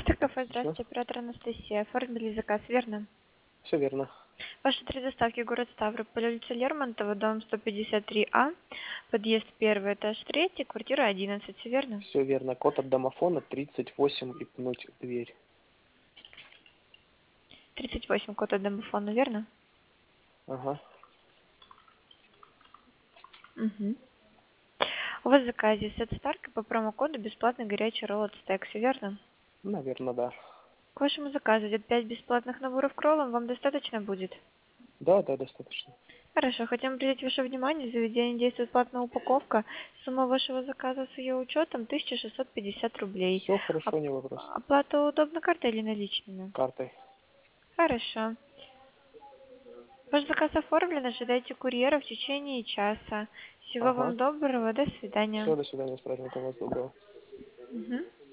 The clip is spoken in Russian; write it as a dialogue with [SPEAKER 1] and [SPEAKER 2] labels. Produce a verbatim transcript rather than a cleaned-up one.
[SPEAKER 1] Мастер-кафе,
[SPEAKER 2] Слушаю.
[SPEAKER 1] здравствуйте, оператор Анастасия. Оформили заказ, верно?
[SPEAKER 2] Все верно.
[SPEAKER 1] Ваши три доставки: город Ставрополь, улица Лермонтова, дом сто пятьдесят три А, подъезд первый, этаж третий, квартира одиннадцать, все верно?
[SPEAKER 2] Все верно. Код от домофона тридцать восемь и пнуть дверь.
[SPEAKER 1] тридцать восемь, код от домофона, верно?
[SPEAKER 2] Ага.
[SPEAKER 1] Угу. У вас в заказе сет Старк по промокоду бесплатный горячий ролл от стек, все верно?
[SPEAKER 2] Наверное, да.
[SPEAKER 1] К вашему заказу идет пять бесплатных наборов к роллам, вам достаточно будет?
[SPEAKER 2] Да, да, достаточно.
[SPEAKER 1] Хорошо, хотим обратить ваше внимание, в заведении действует платная упаковка. Сумма вашего заказа с ее учетом тысяча шестьсот пятьдесят рублей.
[SPEAKER 2] Все
[SPEAKER 1] Оп-
[SPEAKER 2] хорошо, не вопрос.
[SPEAKER 1] Оплата удобно картой или наличными?
[SPEAKER 2] Картой.
[SPEAKER 1] Хорошо. Ваш заказ оформлен, ожидайте курьера в течение часа. Всего
[SPEAKER 2] Ага.
[SPEAKER 1] вам доброго, до свидания.
[SPEAKER 2] Все, до свидания, с праздником вас доброго.
[SPEAKER 1] Мгм.